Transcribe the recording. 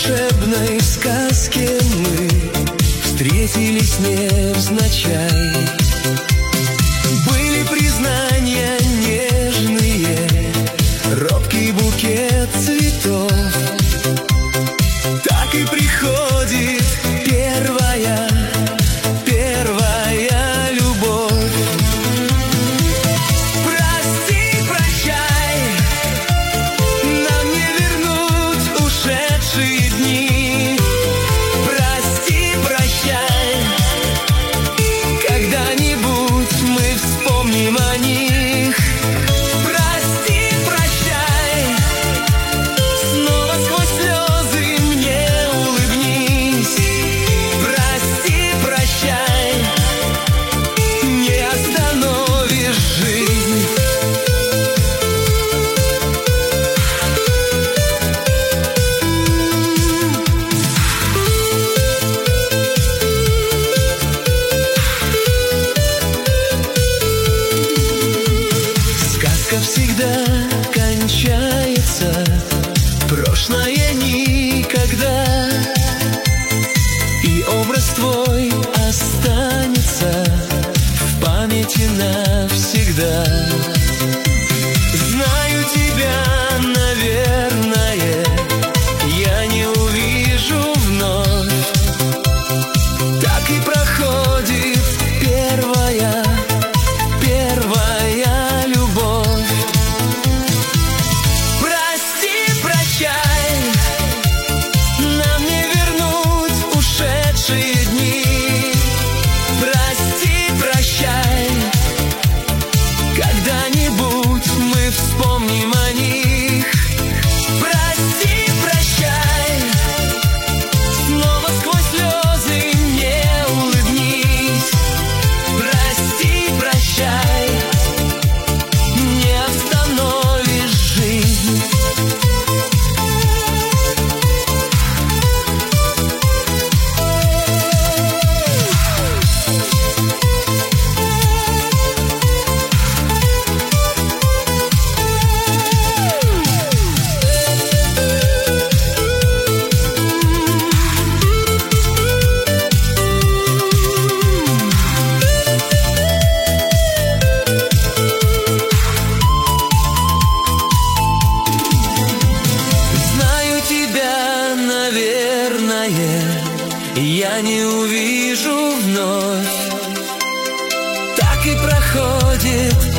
волшебной сказке мы встретились невзначай. Были признания нежные, робкий букет цветов. Так и приходит первая любовь. Прости, прощай, нам не вернуть ушедшие дни. Прости, прощай, когда-нибудь мы вспомним о них. Прости, прощай, снова сквозь слезы мне улыбнись. Прости, прощай, не остановишь жизнь. Сказка всегда кончается, прошлое никогда, и образ твой останется в памяти навсегда. Знаю тебя, наверное, я не увижу вновь. Так и проходит первая любовь. Прости, прощай, нам не вернуть ушедшие дни. Прости, прощай, когда-нибудь мы вспомним о них. Прости, прощай, снова сквозь слезы мне улыбнись. Прости, прощай, не остановишь жизнь. Знаю тебя, наверное, я не увижу вновь. Так и проходит